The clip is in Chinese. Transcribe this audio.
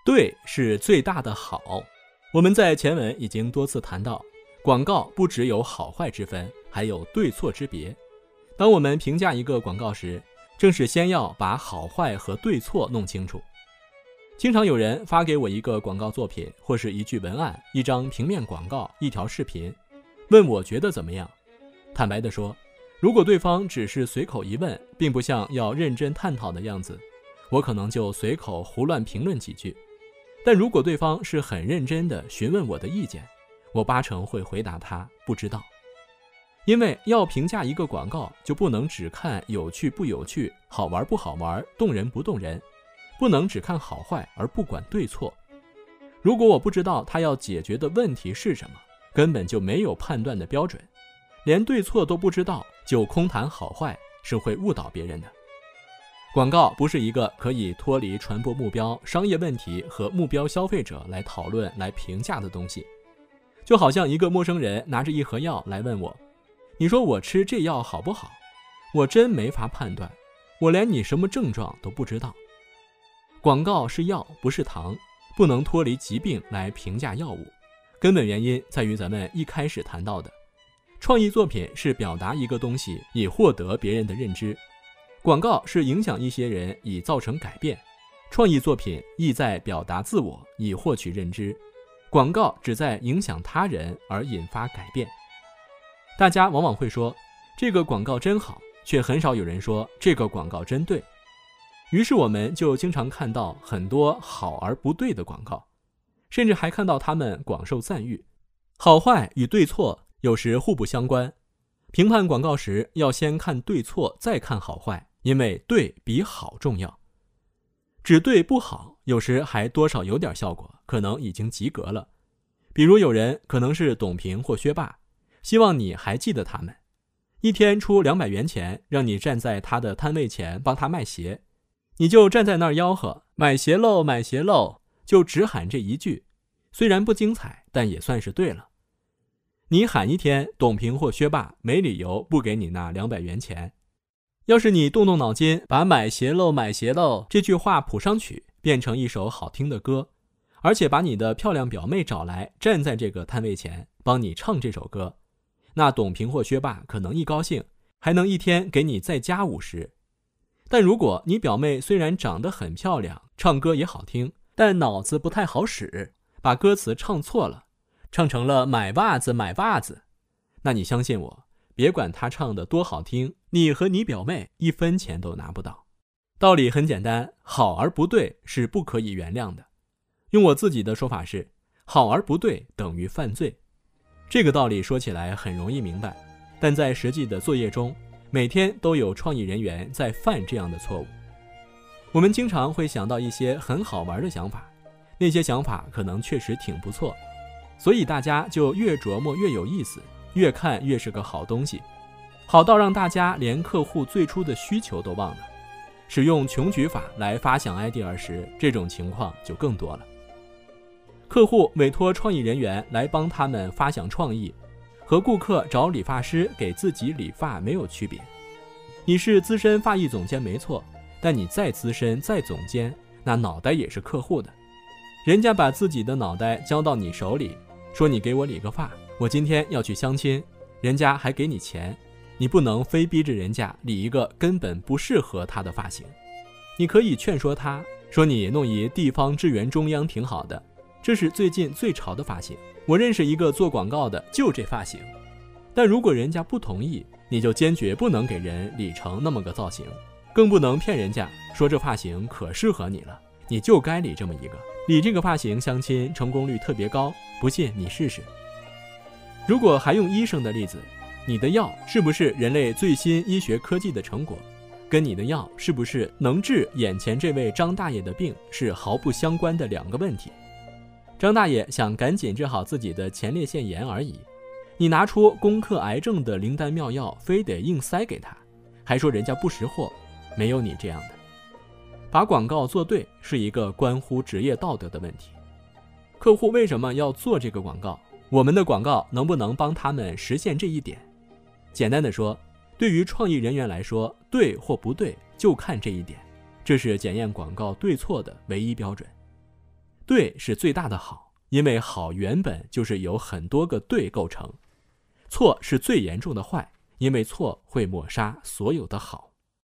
对是最大的好。我们在前文已经多次谈到，广告不只有好坏之分，还有对错之别。当我们评价一个广告时，正是先要把好坏和对错弄清楚。经常有人发给我一个广告作品，或是一句文案、一张平面广告、一条视频，问我觉得怎么样。坦白地说，如果对方只是随口一问，并不像要认真探讨的样子，我可能就随口胡乱评论几句。但如果对方是很认真地询问我的意见，我八成会回答他不知道。因为要评价一个广告，就不能只看有趣不有趣、好玩不好玩、动人不动人，不能只看好坏而不管对错。如果我不知道他要解决的问题是什么，根本就没有判断的标准，连对错都不知道就空谈好坏，是会误导别人的。广告不是一个可以脱离传播目标、商业问题和目标消费者来讨论、来评价的东西。就好像一个陌生人拿着一盒药来问我，你说我吃这药好不好？我真没法判断，我连你什么症状都不知道。广告是药，不是糖，不能脱离疾病来评价药物。根本原因在于咱们一开始谈到的，创意作品是表达一个东西以获得别人的认知，广告是影响一些人以造成改变，创意作品意在表达自我以获取认知，广告只在影响他人而引发改变。大家往往会说这个广告真好，却很少有人说这个广告真对。于是我们就经常看到很多好而不对的广告，甚至还看到他们广受赞誉。好坏与对错有时互不相关，评判广告时要先看对错，再看好坏，因为对比好重要。只对不好，有时还多少有点效果，可能已经及格了。比如有人可能是董平或薛霸，希望你还记得他们，一天出200元钱，让你站在他的摊位前帮他卖鞋，你就站在那儿吆喝买鞋喽买鞋喽，就只喊这一句，虽然不精彩，但也算是对了。你喊一天，董平或薛霸没理由不给你那200元钱。要是你动动脑筋，把买鞋喽买鞋喽这句话谱上曲，变成一首好听的歌，而且把你的漂亮表妹找来，站在这个摊位前帮你唱这首歌，那董平或薛霸可能一高兴还能一天给你再加50。但如果你表妹虽然长得很漂亮，唱歌也好听，但脑子不太好使，把歌词唱错了，唱成了买袜子买袜子，那你相信我，别管她唱得多好听，你和你表妹1分钱都拿不到。道理很简单，好而不对是不可以原谅的。用我自己的说法是，好而不对等于犯罪。这个道理说起来很容易明白，但在实际的作业中，每天都有创意人员在犯这样的错误。我们经常会想到一些很好玩的想法，那些想法可能确实挺不错，所以大家就越琢磨越有意思，越看越是个好东西，好到让大家连客户最初的需求都忘了。使用穷举法来发想 idea 时，这种情况就更多了。客户委托创意人员来帮他们发想创意，和顾客找理发师给自己理发没有区别。你是资深发艺总监没错，但你再资深再总监，那脑袋也是客户的。人家把自己的脑袋交到你手里，说你给我理个发，我今天要去相亲，人家还给你钱，你不能非逼着人家理一个根本不适合他的发型。你可以劝说他，说你弄一地方支援中央挺好的，这是最近最潮的发型，我认识一个做广告的，就这发型。但如果人家不同意，你就坚决不能给人理成那么个造型，更不能骗人家说这发型可适合你了，你就该理这么一个，理这个发型相亲成功率特别高，不信你试试。如果还用医生的例子，你的药是不是人类最新医学科技的成果，跟你的药是不是能治眼前这位张大爷的病是毫不相关的2个问题。张大爷想赶紧治好自己的前列腺炎而已，你拿出攻克癌症的灵丹妙药，非得硬塞给他，还说人家不识货，没有你这样的。把广告做对是一个关乎职业道德的问题。客户为什么要做这个广告？我们的广告能不能帮他们实现这一点？简单的说，对于创意人员来说，对或不对就看这一点，这是检验广告对错的唯一标准。 对是最大的好，因为好原本就是由很多个对构成。错是最严重的坏，因为错会抹杀所有的好。